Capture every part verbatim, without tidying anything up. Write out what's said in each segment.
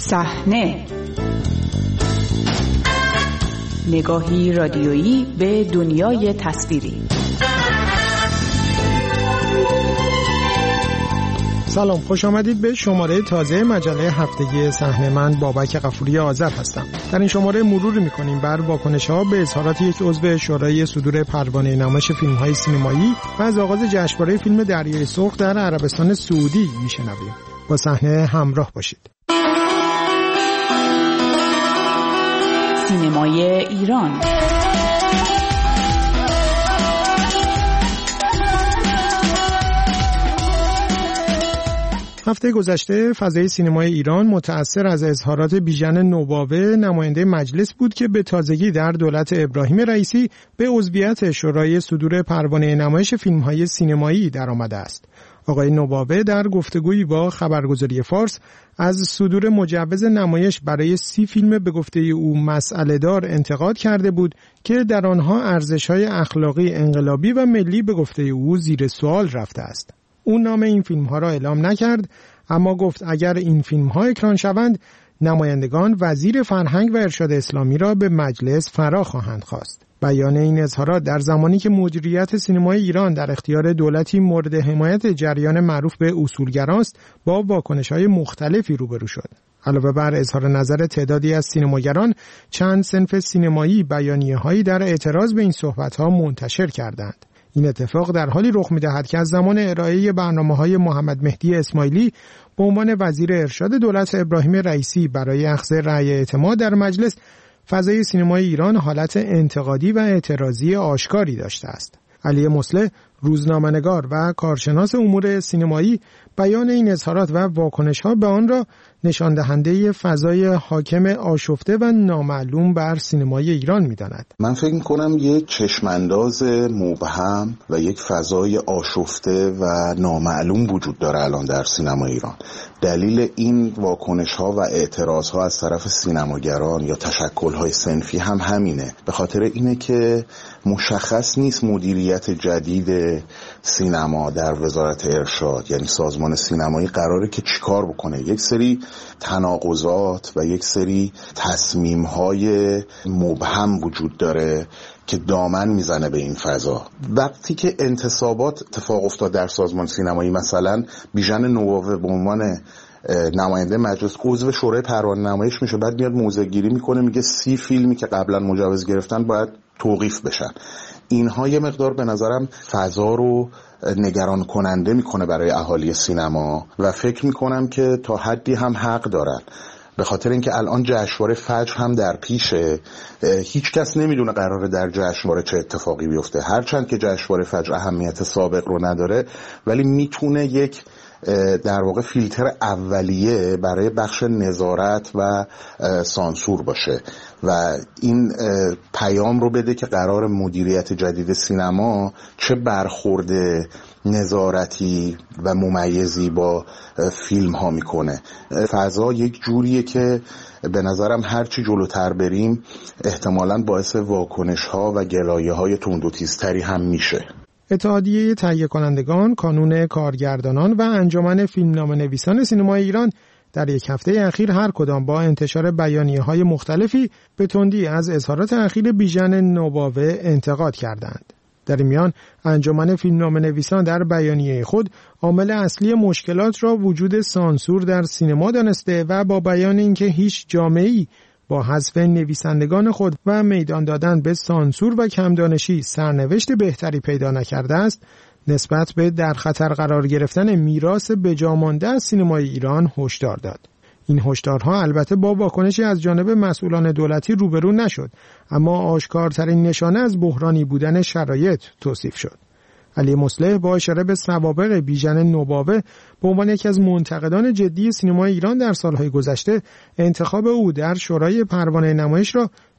صحنه، نگاهی رادیویی به دنیای تصویری. سلام، خوش آمدید به شماره تازه مجله هفتگی صحنه. من بابک غفوری آذر هستم. در این شماره مرور می‌کنیم بر واکنش‌ها به اظهارات یک عضو شورای صدور پروانه نمایش فیلم‌های سینمایی و از آغاز جشنواره فیلم دریای سرخ در عربستان سعودی میشنویم. با صحنه همراه باشید. سینمای ایران. هفته گذشته فضای سینمای ایران متأثر از اظهارات بیژن نوباوه، نماینده مجلس بود که به تازگی در دولت ابراهیم رئیسی به عضویت شورای صدور پروانه نمایش فیلم‌های سینمایی درآمده است. آقای نوباوه در گفتگویی با خبرگزاری فارس از صدور مجوز نمایش برای سی فیلم به گفته او مسئله دار انتقاد کرده بود که در آنها ارزش‌های اخلاقی انقلابی و ملی به گفته او زیر سوال رفته است. او نام این فیلم‌ها را اعلام نکرد، اما گفت اگر این فیلم‌ها اکران شوند، نمایندگان وزیر فرهنگ و ارشاد اسلامی را به مجلس فرا خواهند خواست. بیان این اظهارات در زمانی که مدیریت سینمای ایران در اختیار دولتی مورد حمایت جریان معروف به اصولگران است، با واکنش‌های مختلفی روبرو شد. علاوه بر اظهار نظر تعدادی از سینماگران، چند صنف سینمایی بیانیه‌هایی در اعتراض به این صحبت‌ها منتشر کردند. این اتفاق در حالی رخ می‌دهد که از زمان ارائه برنامه‌های محمد مهدی اسماعیلی به عنوان وزیر ارشاد دولت ابراهیم رئیسی برای اخذ رأی اعتماد در مجلس، فضای سینمای ایران حالت انتقادی و اعتراضی آشکاری داشته است. علی مصلح، روزنامه‌نگار و کارشناس امور سینمایی، بیان این اظهارات و واکنش‌ها به آن را نشان دهنده فضای حاکم آشفته و نامعلوم بر سینمای ایران می‌داند. من فکر می‌کنم یک چشمانداز مبهم و یک فضای آشفته و نامعلوم وجود داره الان در سینما ایران. دلیل این واکنش‌ها و اعتراض‌ها از طرف سینماگران یا تشکل‌های صنفی هم همینه. به خاطر اینه که مشخص نیست مدیریت جدید سینما در وزارت ارشاد، یعنی سازمان سینمایی، قراره که چیکار بکنه. یک سری تناقضات و یک سری تصمیم‌های مبهم وجود داره که دامن میزنه به این فضا. وقتی که انتصابات اتفاق افتاد در سازمان سینمایی، مثلا بیژن نوباوه به عنوان نماینده مجلس عضو شورای پروانه نمایش میشه، بعد میاد موضع‌گیری میکنه، میگه سی فیلمی که قبلا مجوز گرفتن باید توقیف بشن. اینها یه مقدار به نظرم فضا رو نگران کننده میکنه برای اهالی سینما و فکر میکنم که تا حدی هم حق دارن، به خاطر اینکه الان جشنواره فجر هم در پیشه. هیچ کس نمیدونه قراره در جشنواره چه اتفاقی بیفته، هرچند که جشنواره فجر اهمیت سابق رو نداره، ولی میتونه یک در واقع فیلتر اولیه برای بخش نظارت و سانسور باشه و این پیام رو بده که قرار مدیریت جدید سینما چه برخورد نظارتی و ممیزی با فیلم ها میکنه. فضا یک جوریه که به نظرم هرچی جلوتر بریم احتمالاً باعث واکنش ها و گلایه های تند و تیزتری هم میشه. اتحادیه تهیه کنندگان، کانون کارگردانان و انجمن فیلمنامه نویسان سینمای ایران در یک هفته اخیر هر کدام با انتشار بیانیه‌های مختلفی به تندی از اظهارات اخیر بیژن نوباوه انتقاد کردند. در این میان انجمن فیلمنامه نویسان در بیانیه خود عامل اصلی مشکلات را وجود سانسور در سینما دانسته و با بیان اینکه هیچ جامعه‌ای با حذف نویسندگان خود و میدان دادن به سانسور و کمدانشی سرنوشت بهتری پیدا نکرده است، نسبت به در خطر قرار گرفتن میراث بجامانده از سینمای ایران هشدار داد. این هشدارها البته با واکنشی از جانب مسئولان دولتی روبرو نشد، اما آشکارترین نشانه از بحرانی بودن شرایط توصیف شد. علی مصلح با اشاره به سوابق بیژن نوباوه به عنوان یکی از منتقدان جدی سینمای ایران در سالهای گذشته، انتخاب او در شورای پروانه نمایش را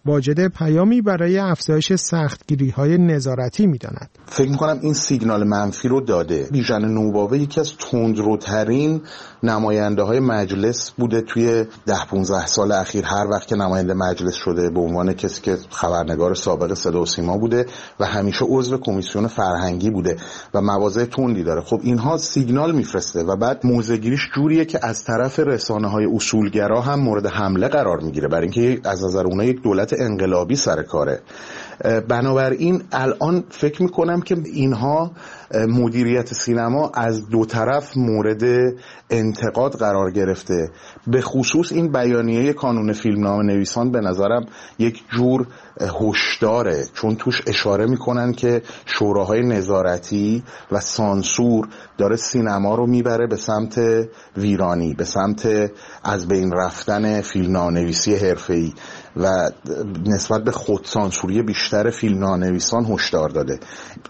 واجد پیامی برای افزایش سختگیری‌های نظارتی می‌داند. فکر می‌کنم این سیگنال منفی رو داده. بیژن نوباوه یکی از تندروترین نماینده‌های مجلس بوده توی ده پانزده سال اخیر. هر وقت که نماینده مجلس شده به عنوان کسی که خبرنگار سابق صدا و سیما بوده و همیشه عضو کمیسیون فرهنگی بوده و مواضع تندی داره. خب اینها سیگنال میفرسته و بعد موضع‌گیریش جوریه که از طرف رسانه‌های اصولگرا هم مورد حمله قرار میگیره، برای اینکه از نظر اونها یک دولت انقلابی سر کاره. بنابراین الان فکر میکنم که اینها مدیریت سینما از دو طرف مورد انتقاد قرار گرفته. به خصوص این بیانیه کانون فیلمنامه نویسان به نظرم یک جور هشداره، چون توش اشاره میکنن که شوراهای نظارتی و سانسور داره سینما رو میبره به سمت ویرانی، به سمت از بین رفتن فیلمنامه‌نویسی حرفه‌ای و نسبت به خودسانسوری بیشتر فیلمنامه‌نویسان هشدار داده.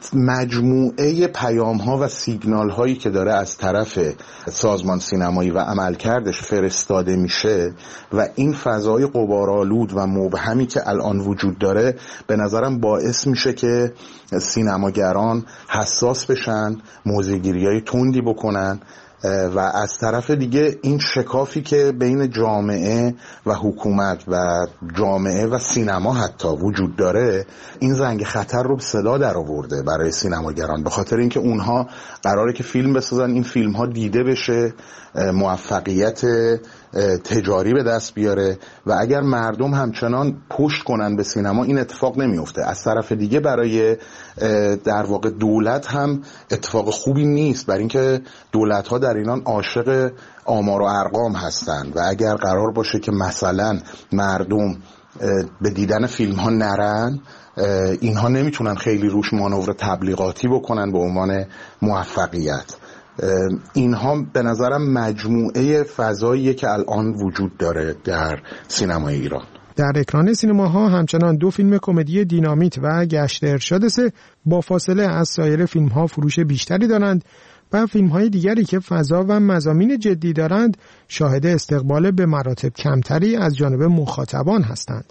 مجموعه پیام‌ها و سیگنال‌هایی که داره از طرف سازمان سینمایی و عملکردش فرستاده میشه و این فضای غبارآلود و مبهمی که الان وجود داره به نظرم باعث میشه که سینماگران حساس بشن، موضع‌گیری‌های تندی بکنن و از طرف دیگه این شکافی که بین جامعه و حکومت و جامعه و سینما حتی وجود داره، این زنگ خطر رو به صدا در آورده برای سینماگران، به خاطر اینکه اونها قراره که فیلم بسازن، این فیلم ها دیده بشه، موفقیت تجاری به دست بیاره و اگر مردم همچنان پشت کنن به سینما این اتفاق نمیفته. از طرف دیگه برای در واقع دولت هم اتفاق خوبی نیست، برای اینکه دولت ها در اینان عاشق آمار و ارقام هستن و اگر قرار باشه که مثلا مردم به دیدن فیلم ها نرن، اینها نمیتونن خیلی روش مانور تبلیغاتی بکنن به عنوان موفقیت. اینها به نظرم مجموعه فضاییه که الان وجود داره در سینمای ایران. در اکران سینماها همچنان دو فیلم کمدی دینامیت و گشت ارشاد سه با فاصله از سایر فیلم‌ها فروش بیشتری دارند و فیلم‌های دیگری که فضا و مضامین جدی دارند شاهد استقبال به مراتب کمتری از جانب مخاطبان هستند.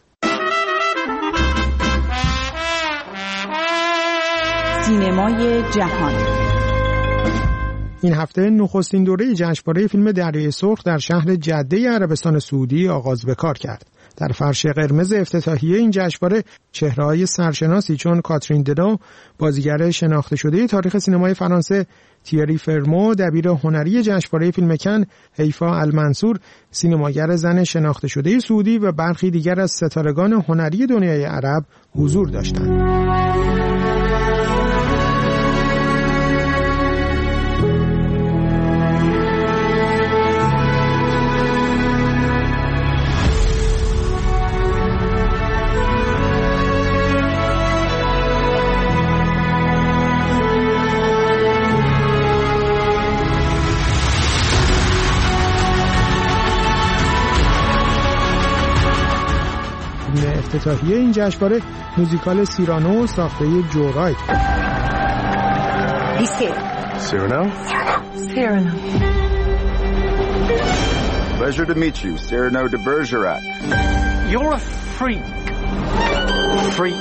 سینمای جهان این هفته نخستین دوره جشنواره فیلم دریای سرخ در شهر جده عربستان سعودی آغاز به کار کرد. در فرش قرمز افتتاحیه این جشنواره چهره‌های سرشناسی چون کاترین دنو، بازیگر شناخته شده تاریخ سینمای فرانسه، تیری فرمو، دبیر هنری جشنواره فیلم کن، حیفا المنصور، سینماگر زن شناخته شده سعودی و برخی دیگر از ستارگان هنری دنیای عرب حضور داشتند. افتتاحیه این جشنواره موزیکال سیرانو ساخته جو رایت. Cyrano? Cyrano. Pleasure to meet you, Cyrano de Bergerac. You're a freak. Freak.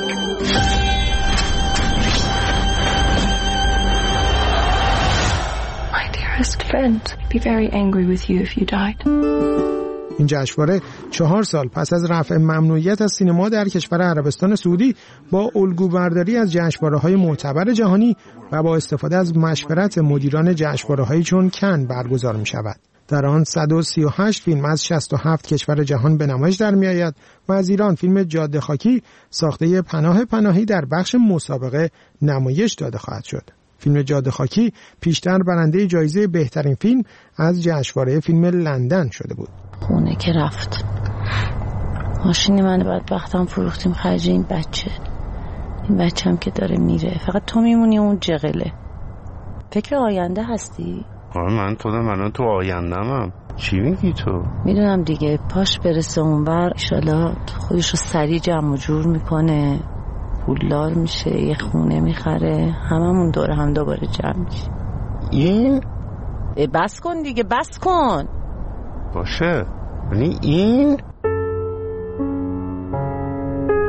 My dearest friend, I'd be very angry with you if you died. این جشنواره چهار سال پس از رفع ممنوعیت از سینما در کشور عربستان سعودی با الگوبرداری از جشنواره‌های معتبر جهانی و با استفاده از مشورت مدیران جشنواره‌های چون کن برگزار می‌شود. در آن صد و سی و هشت فیلم از شصت و هفت کشور جهان به نمایش در می‌آید و از ایران فیلم جاده خاکی ساخته پناه پناهی در بخش مسابقه نمایش داده خواهد شد. فیلم جاده خاکی پیشتر برنده جایزه بهترین فیلم از جشنواره فیلم لندن شده بود. خونه که رفت، ماشین من بدبختم فروختیم خرج این بچه. این بچه هم که داره میره، فقط تو میمونی اون جغله. فکر آینده هستی؟ آره من تو من تو آینده‌ام. چی میگی تو؟ میدونم دیگه، پاش برسه اونور ایشالا خودش رو سریع جمع و جور میکنه، پولدار میشه، یه خونه میخره، هممون دور هم دوباره جمع میشه. این؟ بس کن دیگه، بس کن. باشه، یعنی این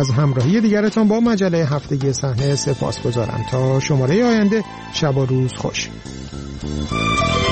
از همراهی دیگرتان با مجله هفتگی صحنه سپاسگزارم. تا شماره آینده، شب و روز خوش.